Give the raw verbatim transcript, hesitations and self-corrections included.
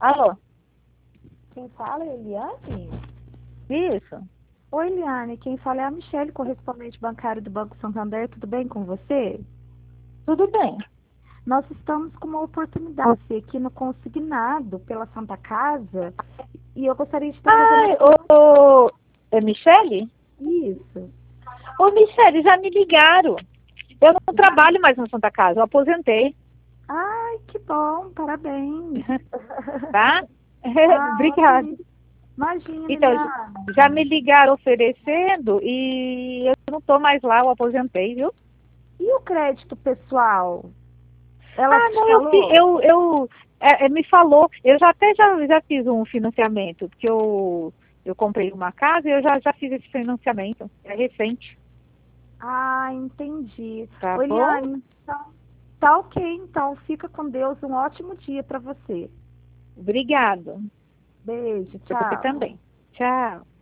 Alô? Quem fala é Eliane? Isso. Oi, Eliane, quem fala é a Michelle, correspondente bancário do Banco Santander. Tudo bem com você? Tudo bem. Nós estamos com uma oportunidade aqui no consignado pela Santa Casa e eu gostaria de estar fazendo Ai, ô, ô, é Michele? isso. Ô, Michele, já me ligaram. Eu não Já? trabalho mais na Santa Casa, eu aposentei, Ai, que bom, parabéns. tá? Ah, Obrigada. ok. Imagina, Então, já me Eliane. ligaram oferecendo e eu não estou mais lá, eu aposentei, viu? E o crédito pessoal? Ela Ah, te não, eu, fi- falou? eu, eu é, é, me falou, eu já até já, já fiz um financiamento, porque eu, eu comprei uma casa e eu já, já fiz esse financiamento, é recente, Ah, entendi. tá Ô, bom? Eliane, então, tá ok, então fica com Deus. Um ótimo dia para você. Obrigada. Beijo, Para você tchau. também. Tchau.